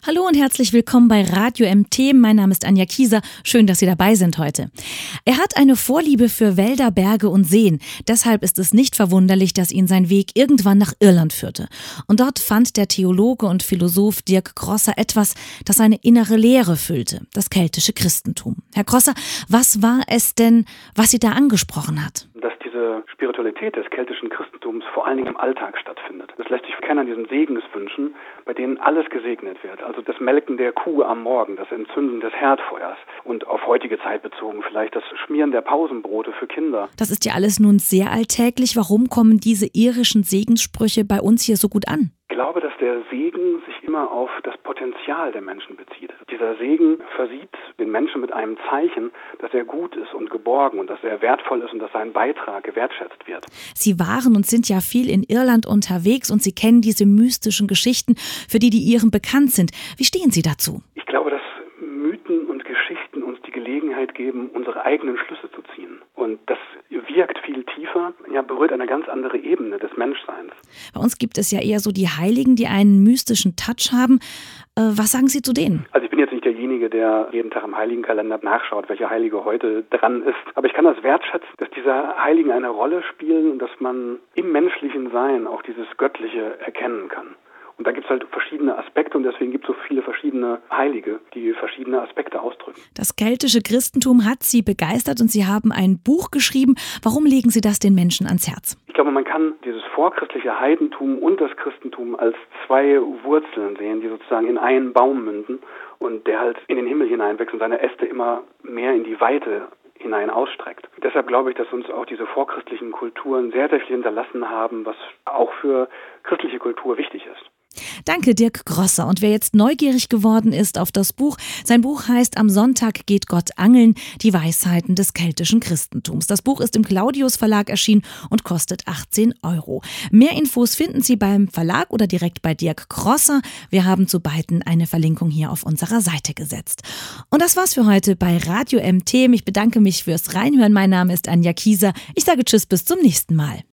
Hallo und herzlich willkommen bei Radio MT. Mein Name ist Anja Kieser. Schön, dass Sie dabei sind heute. Er hat eine Vorliebe für Wälder, Berge und Seen. Deshalb ist es nicht verwunderlich, dass ihn sein Weg irgendwann nach Irland führte. Und dort fand der Theologe und Philosoph Dirk Grosser etwas, das seine innere Leere füllte, das keltische Christentum. Herr Grosser, was war es denn, was Sie da angesprochen hat? Dass diese Spiritualität des keltischen Christentums vor allen Dingen im Alltag stattfindet. Das lässt sich kennen an diesen Segenswünschen, bei denen alles gesegnet wird. Also das Melken der Kuh am Morgen, das Entzünden des Herdfeuers und auf heutige Zeit bezogen vielleicht das Schmieren der Pausenbrote für Kinder. Das ist ja alles nun sehr alltäglich. Warum kommen diese irischen Segenssprüche bei uns hier so gut an? Ich glaube, dass der Segen sich immer auf das Potenzial der Menschen bezieht. Dieser Segen versieht den Menschen mit einem Zeichen, dass er gut ist und geborgen und dass er wertvoll ist und dass sein Beitrag gewertschätzt wird. Sie waren und sind ja viel in Irland unterwegs und Sie kennen diese mystischen Geschichten, für die Iren bekannt sind. Wie stehen Sie dazu? Ich glaube, dass Mythen und Geschichten uns die Gelegenheit geben, unsere eigenen Schlüsse zu ziehen. Und das wirkt viel tiefer, berührt eine ganz andere Ebene des Menschseins. Bei uns gibt es ja eher so die Heiligen, die einen mystischen Touch haben. Was sagen Sie zu denen? Also ich bin jetzt nicht derjenige, der jeden Tag im Heiligenkalender nachschaut, welcher Heilige heute dran ist. Aber ich kann das wertschätzen, dass diese Heiligen eine Rolle spielen und dass man im menschlichen Sein auch dieses Göttliche erkennen kann. Und da gibt es halt verschiedene Aspekte und deswegen gibt es so viele verschiedene Heilige, die verschiedene Aspekte ausdrücken. Das keltische Christentum hat Sie begeistert und Sie haben ein Buch geschrieben. Warum legen Sie das den Menschen ans Herz? Ich glaube, man kann dieses vorchristliche Heidentum und das Christentum als zwei Wurzeln sehen, die sozusagen in einen Baum münden und der halt in den Himmel hineinwächst und seine Äste immer mehr in die Weite hinein ausstreckt. Deshalb glaube ich, dass uns auch diese vorchristlichen Kulturen sehr, sehr viel hinterlassen haben, was auch für christliche Kultur wichtig ist. Danke, Dirk Grosser. Und wer jetzt neugierig geworden ist auf das Buch, sein Buch heißt Am Sonntag geht Gott angeln, die Weisheiten des keltischen Christentums. Das Buch ist im Claudius Verlag erschienen und kostet 18 €. Mehr Infos finden Sie beim Verlag oder direkt bei Dirk Grosser. Wir haben zu beiden eine Verlinkung hier auf unserer Seite gesetzt. Und das war's für heute bei Radio MT. Ich bedanke mich fürs Reinhören. Mein Name ist Anja Kieser. Ich sage Tschüss, bis zum nächsten Mal.